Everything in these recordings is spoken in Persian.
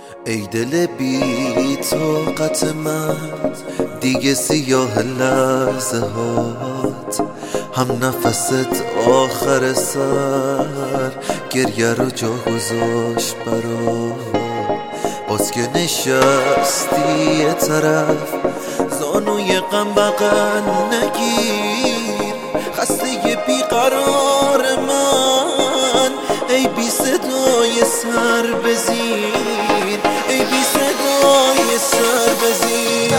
ای دل بی طاقت من، دیگه سیاه لحظه هات، هم نفست آخر سر گریه رو جا گذاشت برات. باز که نشستی یه طرف، زانوی غم بغل نگیر، خسته بیقرار من، ای بی صدای سر بزیر، ای بی صدای سر بزیر.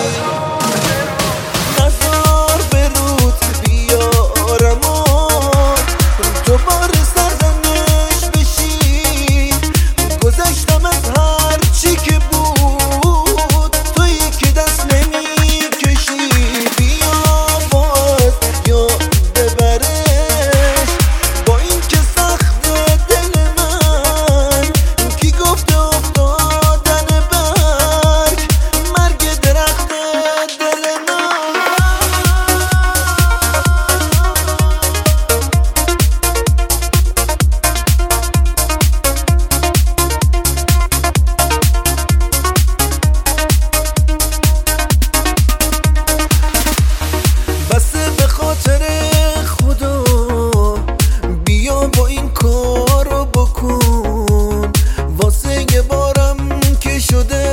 نظر به رود بیارم دوباره سرزنش بشی، گذشتم از هر چی که بود، تویی که دست نمی کشی. بیا باز یاد ببرش، با این که سخت دل من، کی گفته افتادن برگ مرگ درخت دل من. بسه به خاطر خدا، بیا با این کارو بکن، واسه یه بارم که شده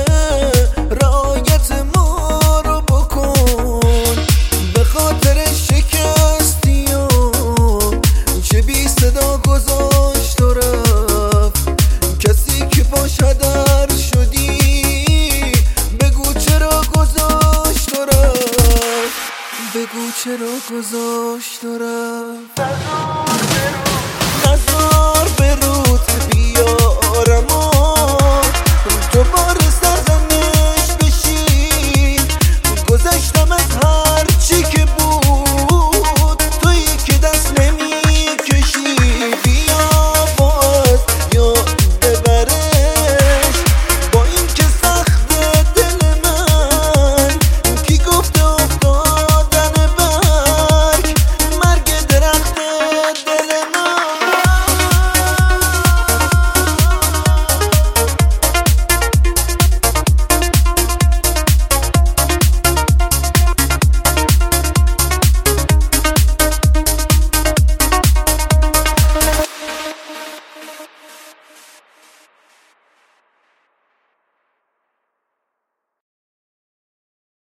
رعایت ما رو بکن. به خاطر شکستی و چه بی صدا گذاشت و رفت، کسی که باش هدر شدی، بگو چرا گذاشت و رفت، بگو چرا گذاشت و رفت.